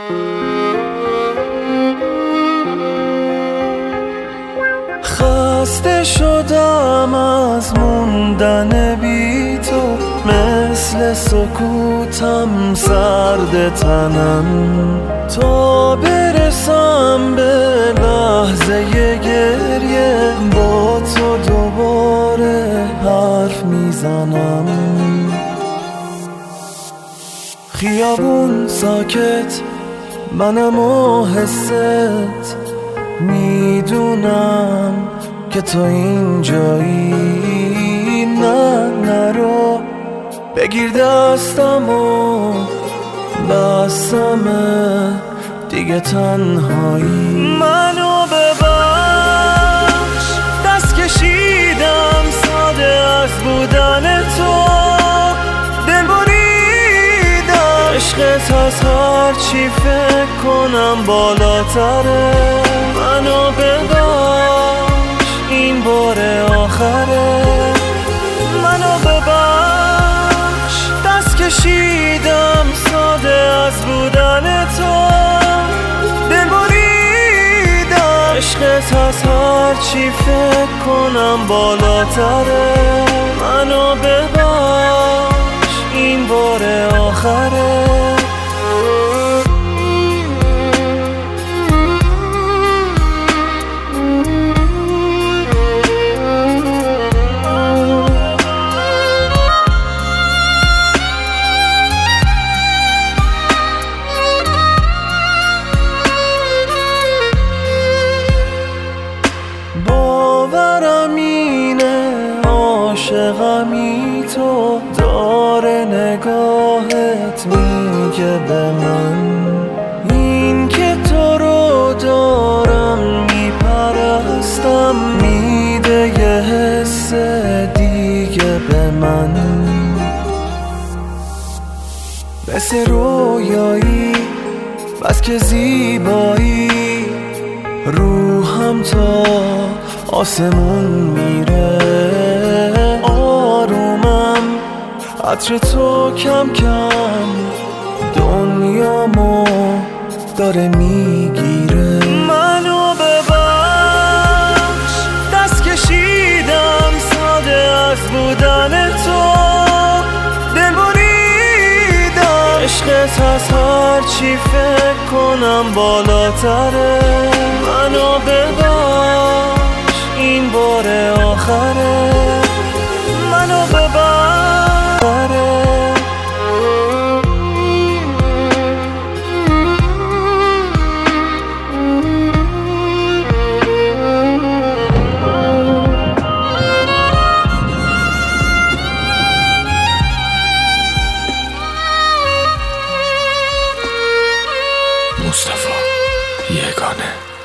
خسته شدم از موندن بی تو، مثل سکوتم سرد تنم، تا برسم به لحظه گریه با تو دوباره حرف میزنم. خیابون ساکت، منم و حست، میدونم که تو اینجایی. نه نرو، بگیر دستم و بسمه دیگه تنهایی. منو ببخش، دست کشیدم ساده از بودن تو، دل بریدم عشقت از هر چی فکر کنم بالاتره. منو ببخش، این بار آخره. منو ببخش، دست کشیدم ساده از بودن تو، دل بریدم عشقت از هر چی فکر کنم بالاتره. منو ببخش، این بار آخره. باورم اینه عاشقمی تو، داره نگاهت میگه به من، این که تو رو دارم میپرستم، میده یه حس دیگه به من. مثل رویایی بس که زیبایی، روحم تا آسمون میره. آرومم عطر تو کم کم دنیامو داره میگیره. منو ببخش، دست کشیدم ساده از بودن تو، دل بریدم عشقت از هر چی فکر کنم بالاتره. منو ببخش، این بار آخره. منو ببخش. مصطفی یگانه.